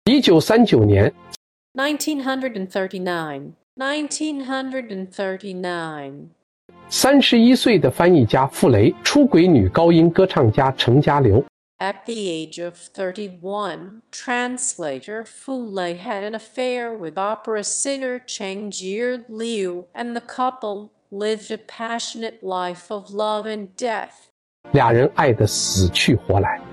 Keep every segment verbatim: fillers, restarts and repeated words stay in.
一九三九年 nineteen thirty-nine, nineteen thirty-nine. 三十一岁的翻译家傅雷出轨女高音歌唱家程家流。 At the age of thirty-one, translator Fu Lei had an affair with opera singer Cheng Jie Liu, and the couple lived a passionate life of love and death. 俩人爱得死去活来。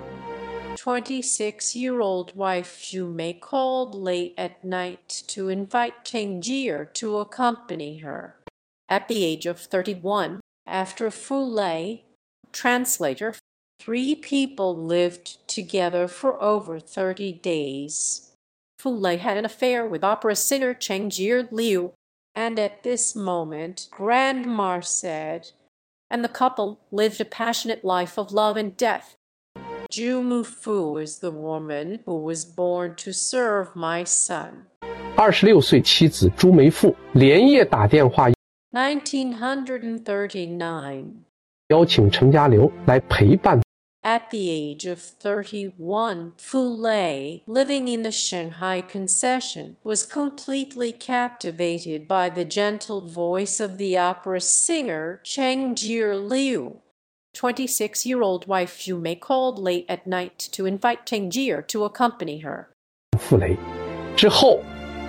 twenty-six-year-old wife Zhu Mei called late at night to invite Cheng Jie to accompany her. At the age of thirty-one, after Fu Lei, translator, three people lived together for over thirty days. Fu Lei had an affair with opera singer Cheng Jie Liu, and at this moment, Grandma said, and the couple lived a passionate life of love and death. Zhu Mufu is the woman who was born to serve my son. 二十六岁妻子朱梅馥连夜打电话 nineteen thirty-nine. 邀请程家流来陪伴。 At the age of thirty-one, Fu Lei, living in the Shanghai concession, was completely captivated by the gentle voice of the opera singer Cheng Jie Liu. twenty-six-year-old wife Zhu Mei called late at night to invite Cheng Jie to accompany her. 傅雷之后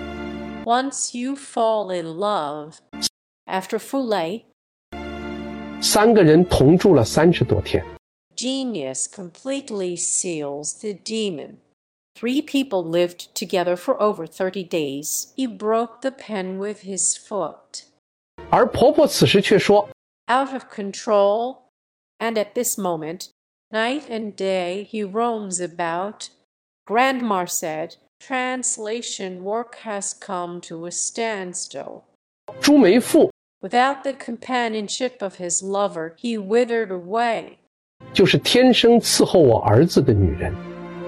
Once you fall in love, after Fu Lei, 三个人同住了三十多天。 genius completely seals the demon. Three people lived together for over thirty days. He broke the pen with his foot. 而婆婆此时却说 Out of control, and at this moment, night and day he roams about. Grandma said, translation work has come to a standstill. 朱梅馥 Without the companionship of his lover, he withered away. 就是天生伺候我儿子的女人。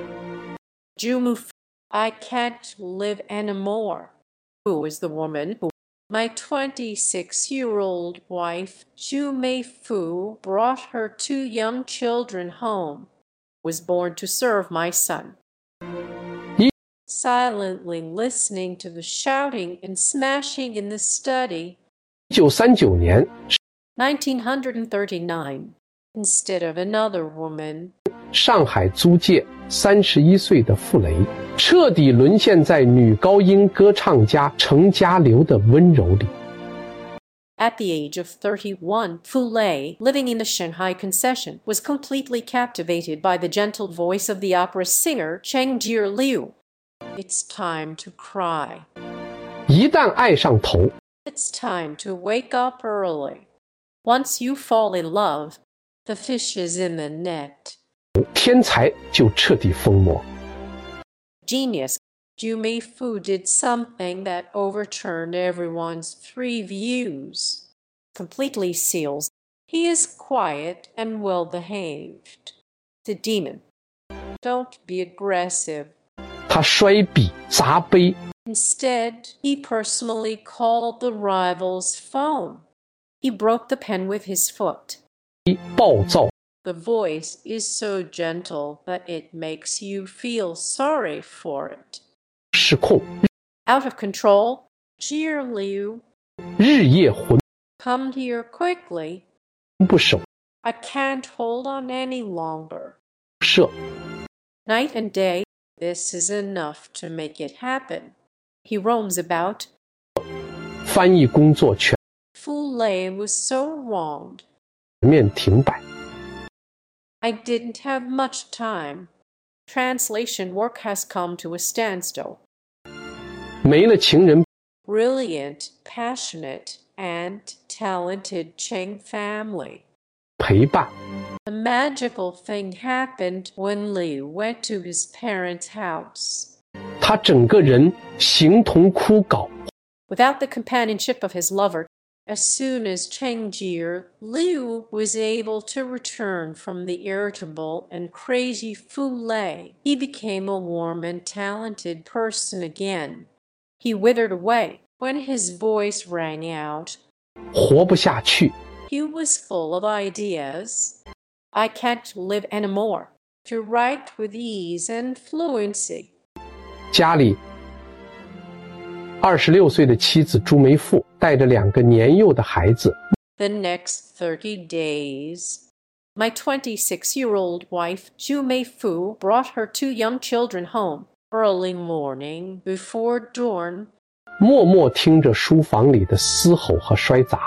Zhu Mufu, I can't live anymore. Who is the woman who? My twenty-six-year-old wife, Zhu Meifu, brought her two young children home, was born to serve my son. Silently listening to the shouting and smashing in the study. 一九三九年 nineteen thirty-nine. Instead of another woman. 上海租界三十一岁的傅雷彻底沦陷在女高音歌唱家程家流的温柔里。 At the age of thirty-one, Fu Lei, living in the Shanghai concession, was completely captivated by the gentle voice of the opera singer Cheng Jie Liu. It's time to cry. 一旦爱上头 It's time to wake up early. Once you fall in love, the fish is in the net. 天才就彻底疯魔。 Genius, Zhu Meifu did something that overturned everyone's three views. Completely seals. He is quiet and well-behaved. The demon. Don't be aggressive. 他摔笔砸杯 Instead, he personally called the rival's phone. He broke the pen with his foot. 暴躁 The voice is so gentle that it makes you feel sorry for it. 失控 Out of control, Jie Liu, 日夜魂 come here quickly. 不守 I can't hold on any longer. 射 Night and day, this is enough to make it happen. He roams about. 翻译工作全 Fu Lei was so wronged. 面停摆。 I didn't have much time. Translation work has come to a standstill. 没了情人 Brilliant, passionate, and talented Cheng family. 陪伴 A magical thing happened when Liu went to his parents' house. 他整个人形同枯槁。 Without the companionship of his lover, as soon as Cheng Jie, Liu was able to return from the irritable and crazy Fu Lei. He became a warm and talented person again. He withered away when his voice rang out. 活不下去 He was full of ideas. I can't live anymore. To write with ease and fluency. 家里二十六岁的妻子朱梅馥带着两个年幼的孩子。 The next thirty days, my twenty-six-year-old wife Zhu Meifu brought her two young children home early morning before dawn. 默默听着书房里的嘶吼和摔砸。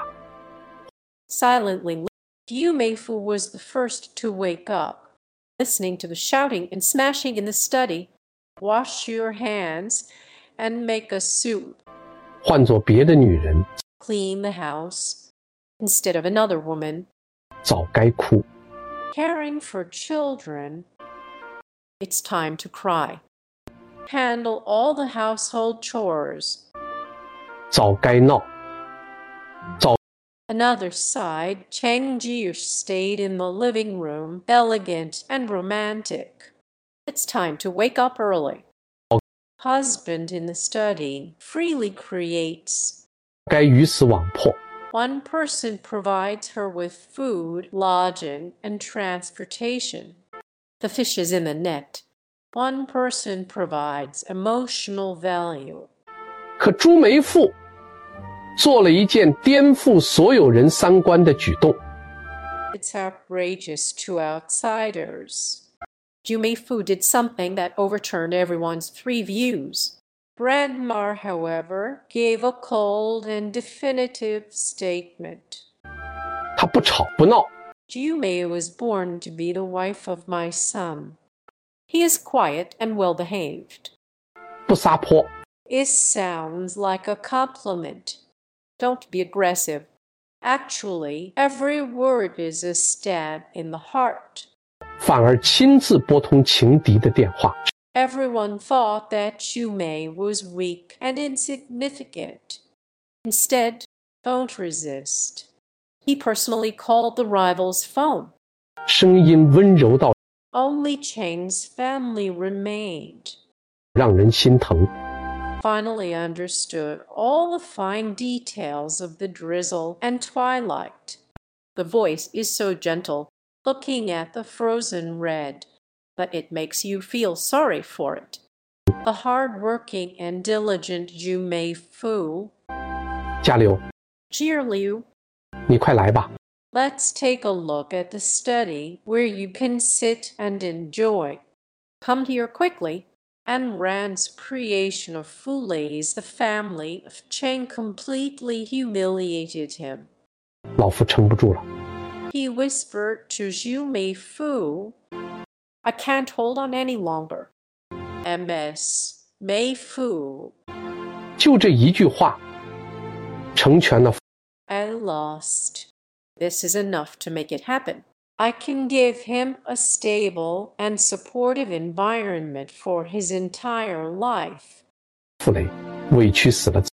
Silently, Zhu Meifu was the first to wake up, listening to the shouting and smashing in the study. Wash your hands and make a soup. 换作别的女人， Clean the house. Instead of another woman, 早该哭。 caring for children, it's time to cry. Handle all the household chores. 早该闹。早 Another side, Cheng Ji stayed in the living room, elegant and romantic. It's time to wake up early. Husband in the study freely creates. 该鱼死网破。 One person provides her with food, lodging, and transportation. The fish is in the net. One person provides emotional value. 可朱梅馥做了一件颠覆所有人三观的举动。 It's outrageous to outsiders. Zhu Meifu did something that overturned everyone's three views. Brandmar, however, gave a cold and definitive statement. 她不吵不闹， Zhu Mei was born to be the wife of my son. He is quiet and well-behaved. 不撒泼， It sounds like a compliment. Don't be aggressive. Actually, every word is a stab in the heart. 反而亲自拨通情敌的电话。 Everyone thought that Zhu Mei was weak and insignificant. Instead, don't resist. He personally called the rival's phone. 声音温柔到 Only Cheng's family remained. 让人心疼。 Finally understood all the fine details of the drizzle and twilight. The voice is so gentle, looking at the frozen red, but it makes you feel sorry for it. The hard-working and diligent Zhu Meifu. 加油， Zhi Liu, 你快来吧。 let's take a look at the study where you can sit and enjoy. Come here quickly. And Rand's creation of Fulei's the family of Cheng completely humiliated him. 老夫撑不住了。 He whispered to Zhu Meifu, I can't hold on any longer. M S Meifu. 就这一句话，成全了。 I lost. This is enough to make it happen. I can give him a stable and supportive environment for his entire life. 傅雷委屈死了。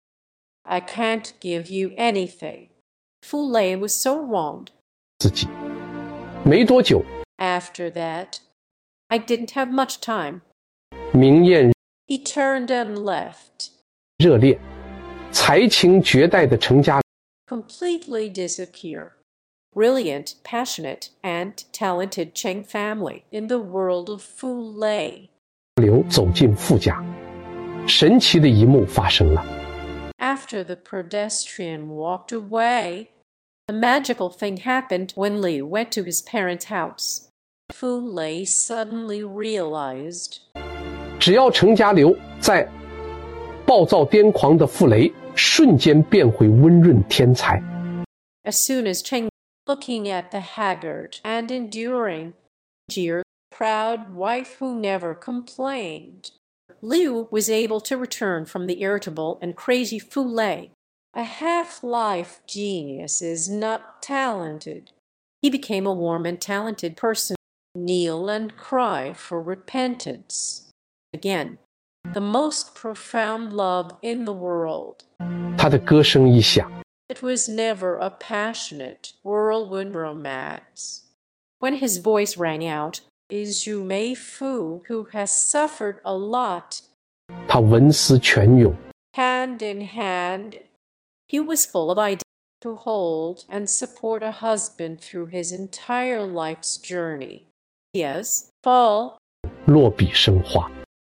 I can't give you anything. Fu Lei was so wronged. 自己没多久， After that, I didn't have much time. 明艳 He turned and left, 热烈、才情绝代的程家 completely disappear. Brilliant, passionate, and talented Cheng family in the world of Fu Lei. 流走进傅家，神奇的一幕发生了。 After the pedestrian walked away, a magical thing happened when Liu went to his parents' house. Fu Lei suddenly realized. 只要程家流在暴躁癫狂的傅雷瞬间变回温润天才。 As soon as Cheng, looking at the haggard and enduring, jeer, proud wife who never complained, Liu was able to return from the irritable and crazy Fu Lei. A half-life genius is not talented. He became a warm and talented person, kneel and cry for repentance. Again, the most profound love in the world. 他的歌声一响， It was never a passionate whirlwind romance. When his voice rang out, is Zhu Meifu, who has suffered a lot. 他文思泉涌， Hand in hand, he was full of ideas to hold and support a husband through his entire life's journey. Yes, fall. 落笔生花。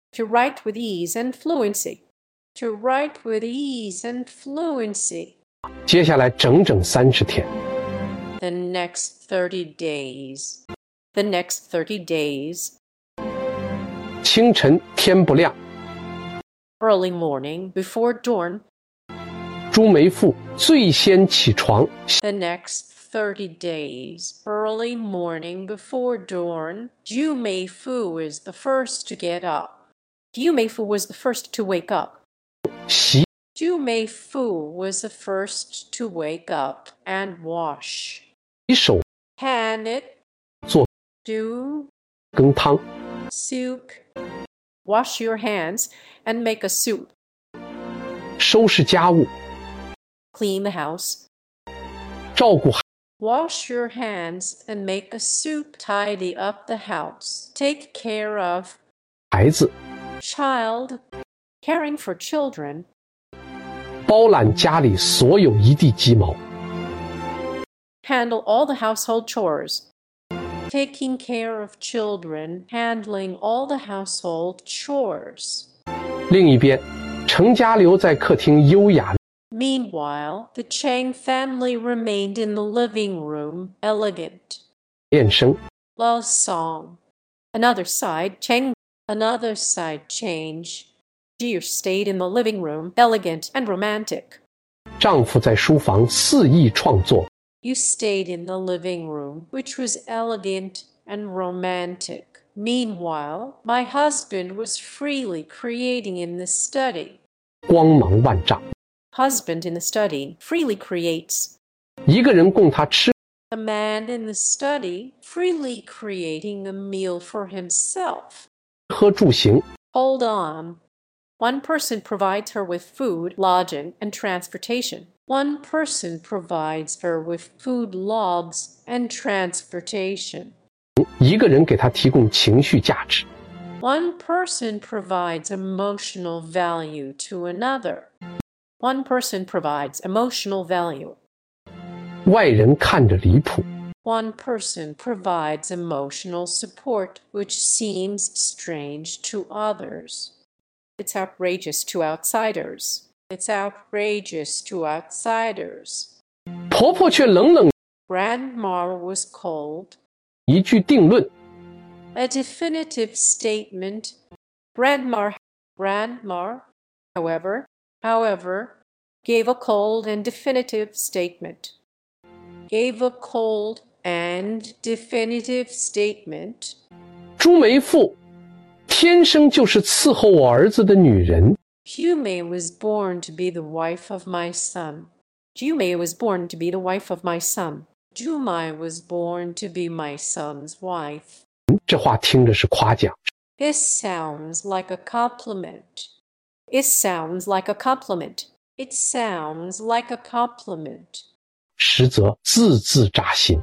To write with ease and fluency. To write with ease and fluency. 接下来整整三十天。 The next thirty days. The next thirty days. 清晨天不亮， Early morning, before dawn. 朱梅馥最先起床， The next thirty days. Early morning, before dawn. Zhu Meifu is the first to get up. Zhu Meifu was the first to wake up. 洗 Zhu Meifu was the first to wake up and wash. 手 Hand it. 做 Do 羹汤， soup. Wash your hands and make a soup. 收拾家务， Clean the house. 照顾孩 Wash your hands and make a soup. Tidy up the house. Take care of 孩子， child. Caring for children. 包揽家里所有一地鸡毛， Handle all the household chores. Taking care of children. Handling all the household chores. 另一边，程家流在客厅优雅 Meanwhile, the Chang family remained in the living room, elegant. 练声， Love song. Another side, Chang. Another side, change. Jir stayed in the living room, elegant and romantic. 丈夫在书房肆意创作， You stayed in the living room, which was elegant and romantic. Meanwhile, my husband was freely creating in the study. 光芒万丈。 Husband in the study freely creates. 一个人供他吃， The man in the study freely creating a meal for himself. 喝住行， Hold on. One person provides her with food, lodging, and transportation. One person provides her with food, lodging, and transportation. 一个人给他提供情绪价值。 One person provides emotional value to another. One person provides emotional value. 外人看着离谱， One person provides emotional support, which seems strange to others. It's outrageous to outsiders. It's outrageous to outsiders. 婆婆却冷冷 Grandma was cold. 一句定论， A definitive statement. Grandma, Grandma, however, however, gave a cold and definitive statement. Gave a cold and definitive statement. 朱梅馥天生就是伺候我儿子的女人， Jume was born to be the wife of my son. Jume was born to be the wife of my son. Jumai was born to be my son's wife. 这话听着是夸奖。 It sounds like a compliment. It sounds like a compliment. It sounds like a compliment. 实则字字扎心。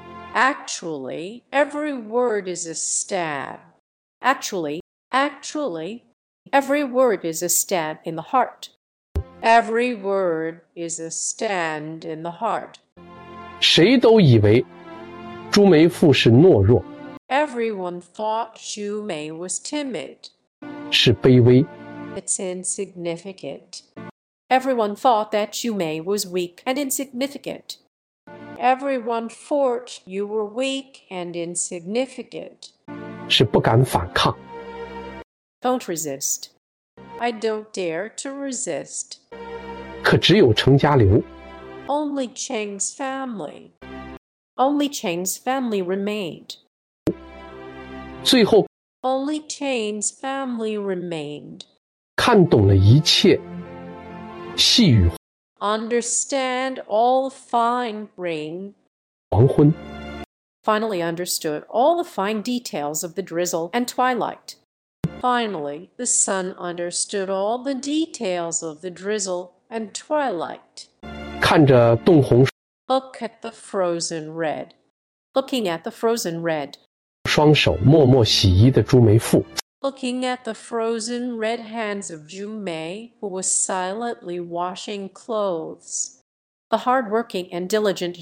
Actually, every word is a stab. Actually, actually, every word is a stab in the heart. Every word is a stand in the heart. 谁都以为朱梅馥是懦弱， Everyone thought Xu Mei was timid. 是卑微， It's insignificant. Everyone thought that Xu Mei was weak and insignificant. Everyone thought you were weak and insignificant. 是不敢反抗。 Don't resist. I don't dare to resist. 可只有程家流 Only Chang's family. Only Chang's family remained. 最后 Only Chang's family remained. 看懂了一切细雨 Understand all fine grain. 黄昏， Finally understood all the fine details of the drizzle and twilight. Finally, the sun understood all the details of the drizzle and twilight. 看着冻红 Look at the frozen red. Looking at the frozen red. 双手默默洗衣的朱梅馥， Looking at the frozen red hands of Zhu Mei, who was silently washing clothes. The hard-working and diligent,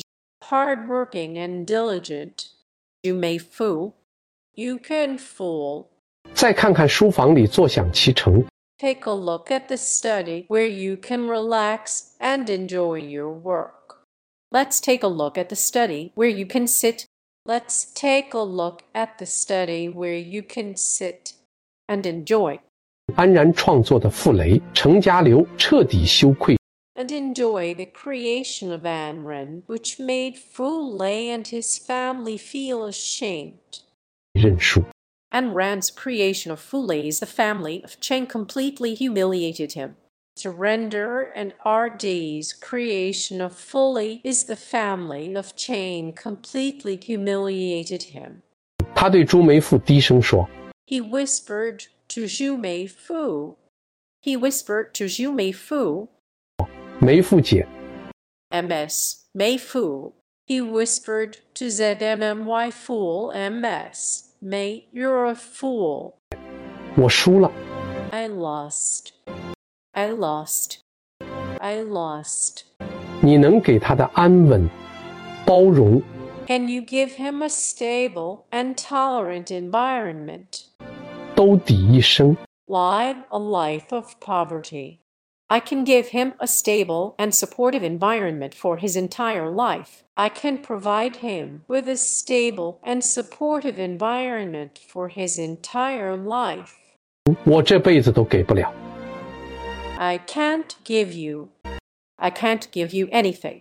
hard-working and diligent Zhu Mei Fu. You can fool. 再看看书房里坐享其成， Take a look at the study where you can relax and enjoy your work. Let's take a look at the study where you can sit. Let's take a look at the study where you can sit and enjoy. 安然创作的傅雷、程家流彻底羞愧， And enjoy the creation of Anren, which made Fu Lei and his family feel ashamed. 认输。 Anran's creation of Fu Lei's the family of Cheng completely humiliated him. Surrender and R D's creation of Fu Lei is the family of Cheng completely humiliated him. 他对朱梅馥低声说 He whispered to Zhu Meifu. He whispered to Zhu Meifu. 梅馥姐， M S Meifu. He whispered to Z M M Y Fool M S. Mate, you're a fool. 我输了。 I lost. I lost. I lost. 你能给他的安稳、包容、 Can you give him a stable and tolerant environment? 兜底一生， Live a life of poverty. I can give him a stable and supportive environment for his entire life. I can provide him with a stable and supportive environment for his entire life. 我这辈子都给不了。 I can't give you. I can't give you anything.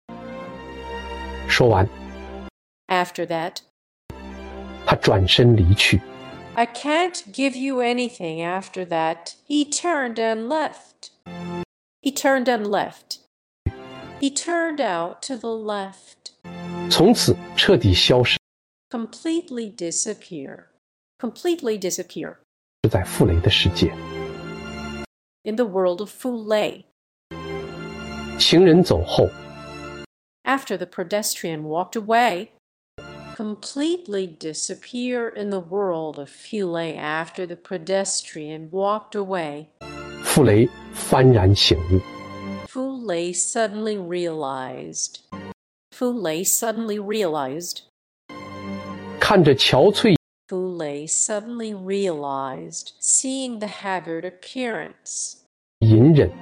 说完， After that, 他转身离去。 I can't give you anything after that. He turned and left. He turned and left. He turned out to the left. 从此彻底消失 Completely disappear. Completely disappear. 在傅雷的世界。 In the world of Fu Lei. 情人走后， After the pedestrian walked away, completely disappear in the world of Fu Lei after the pedestrian walked away. 傅雷幡然醒悟， Fu Lei suddenly realized. Fu Lei suddenly realized. 看着憔悴 Fu Lei suddenly realized, seeing the haggard appearance. 隐忍，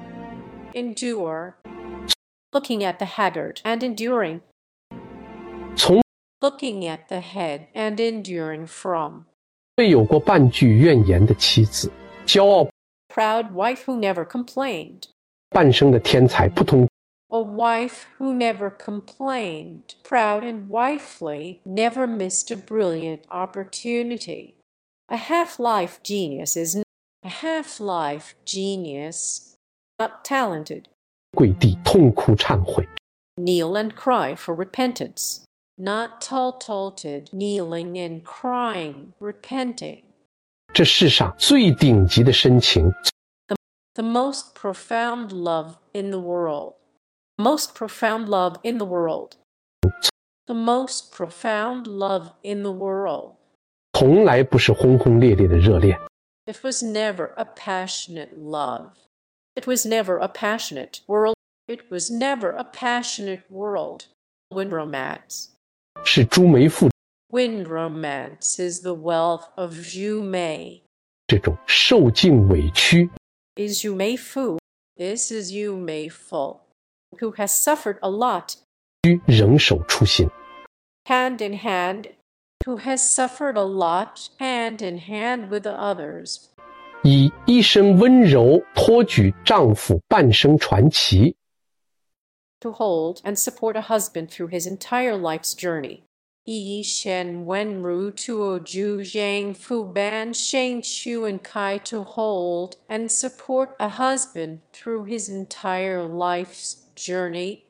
Endure. Looking at the haggard and enduring. 从 Looking at the head and enduring from. 未有过半句怨言的妻子，骄傲 Proud wife who never complained. 半生的天才，不通 A wife who never complained. Proud and wifely, never missed a brilliant opportunity. A half-life genius is n- a half-life genius, not talented. 跪地痛哭忏悔， Kneel and cry for repentance. Not tall-talted, kneeling and crying, repenting. 这世上最顶级的深情， The most profound love in the world. Most profound love in the world. The most profound love in the world. 从来不是轰轰烈烈的热恋， It was never a passionate love. It was never a passionate world. It was never a passionate world. Wind romance. 是朱梅馥 Wind romance is the wealth of Zhu Mei. 这种受尽委屈、 Is Zhu Mei Fu. This is Zhu Mei Fu, who has suffered a lot, 仍守初心。 hand in hand, who has suffered a lot, hand in hand with the others. 以一身温柔托举丈夫半生传奇， To hold and support a husband through his entire life's journey. Yi Shen Wen Ru Tuo Ju Zhang Fu Ban Sheng Chu and Kai to hold and support a husband through his entire life's journey.